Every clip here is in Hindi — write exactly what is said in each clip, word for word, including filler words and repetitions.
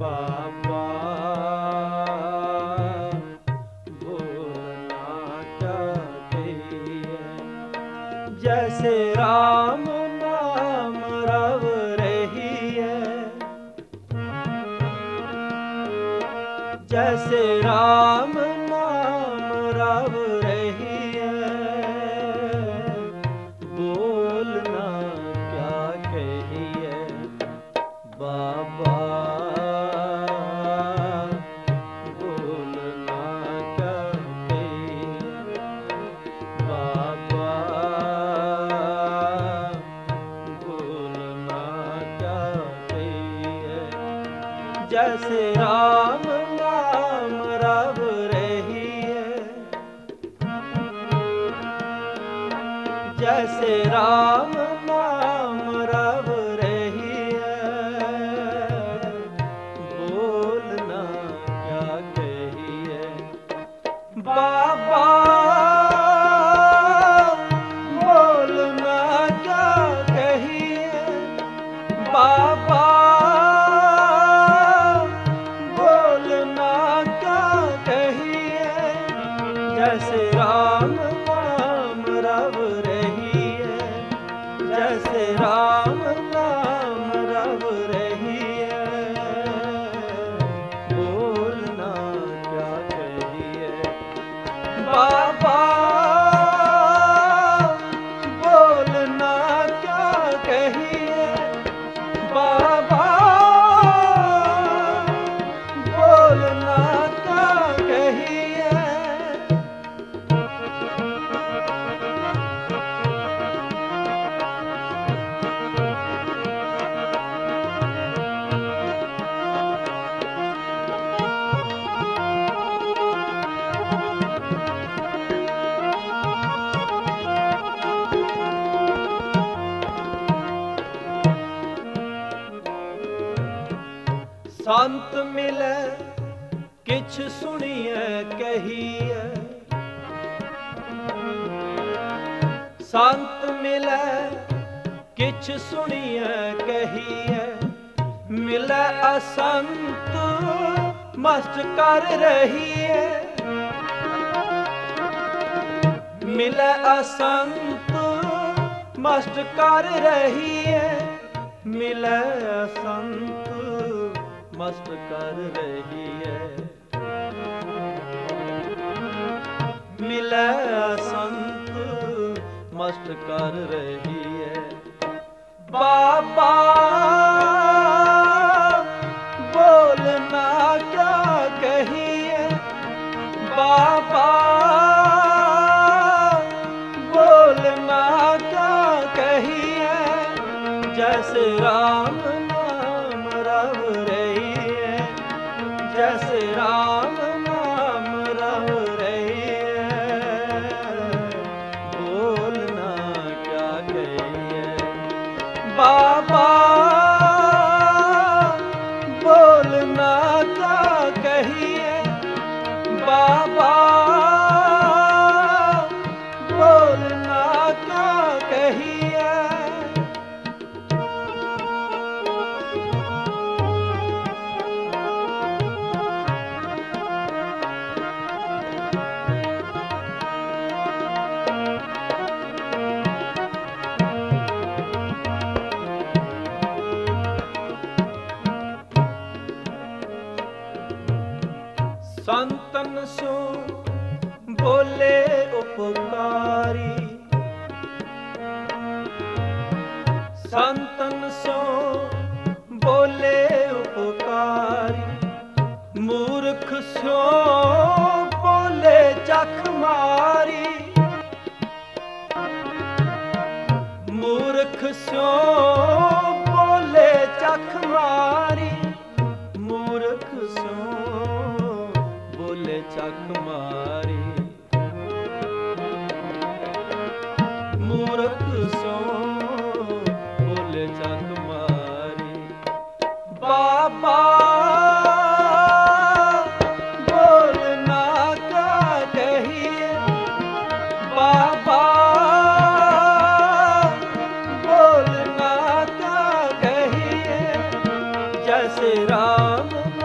बाबा बोलना क्या कहिए, जैसे राम नाम रव रही है, जैसे राम नाम रव रही है, बोलना क्या कहिए बाबा बोलना क्या कहिए, बाबा बोलना क्या कहिए, जैसे राम नाम रव रही है, जैसे राम नाम रव रही है, बोलना क्या कहिए बाबा बोलना क्या कहिए, बाबा बोलना क्या कहिए, जैसे राम नाम रव रही है, जैसे राम नाम रव रही है, बोलना क्या कहिए बाबा बोलना क्या कहिए, बाबा बोलना क्या कहिए। संत मिले किछ सुनिए कहिए, संत मिले किछ सुनिए कहिए, मिले असंत मस्त कर रही है, मिले असंत मस्त कर रही है, मिले असंत मस्त कर रही है, मिले संत मस्त कर रही है, बाबा बोलना क्या कहिए, बाबा बोलना क्या कहिए, जैसे राम नाम रव रही है, जैसे राम नाम रव रही है, बोलना क्या कहिए बाबा बोलना क्या कहिए, बाबा बोलना क्या कहिए। संतन सो बोले उपकारी, संतन सो बोले उपकारी, मूर्ख सो बोले चख मारी, मूर्ख सो बोले चख मारी, मूर्ख सो बोले चख मारी, मूर्ख सो बोले चख मारी, बाबा बोलना क्या कहिए, बाबा बोलना क्या कहिए, जैसे राम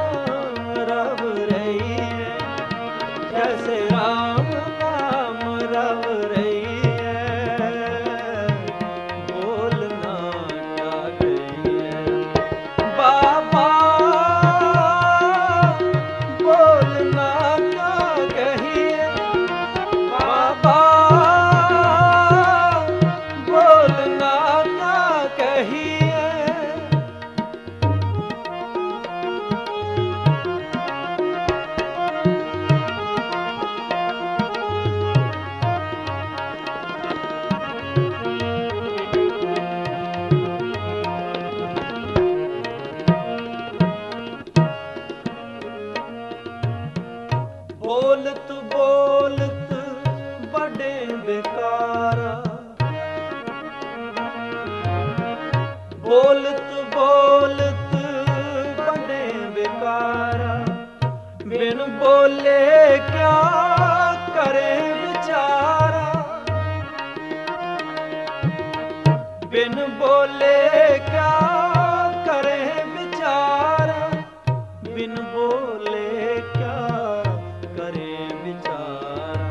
बोलत बोलत बड़े बेकारा, बोलत बोलत बड़े बेकारा, बिन बोले क्या करे बेचारा, बिन बोले क्या करे बेचारा, बिन बोले क्या करे बेचारा,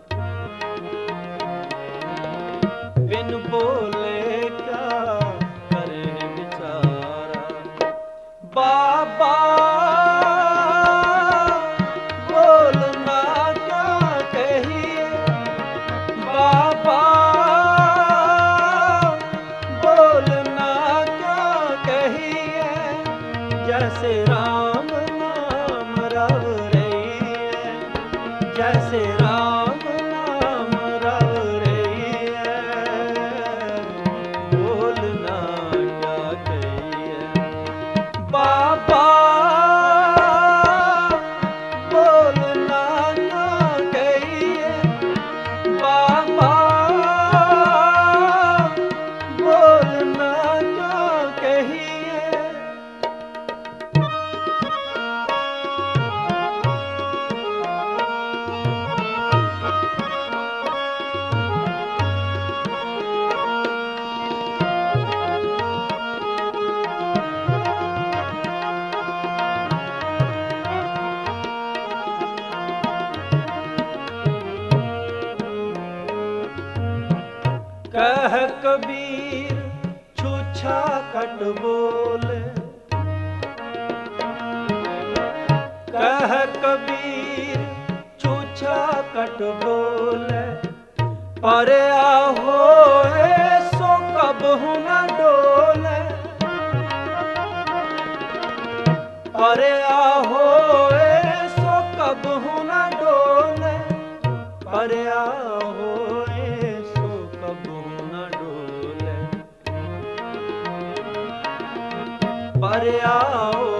बिन बोले क्या करे बेचारा। बाबा बोलना क्या कहिए, बाबा बोलना क्या कहिए, जैसे राम नाम रव रही है, जैसे राम नाम रव रही है, बोलना क्या कहिए। बाबा बोलना क्या कहिए, बाबा बोलना क्या कहिए। कह कबीर छूछा कट बोले, कह कबीर छूछा कट बोले, पर आहो सो कबहु न डोले, पर आहो सो कबहु न डोले, पर आहो सो कबहु न डोले, पर आओ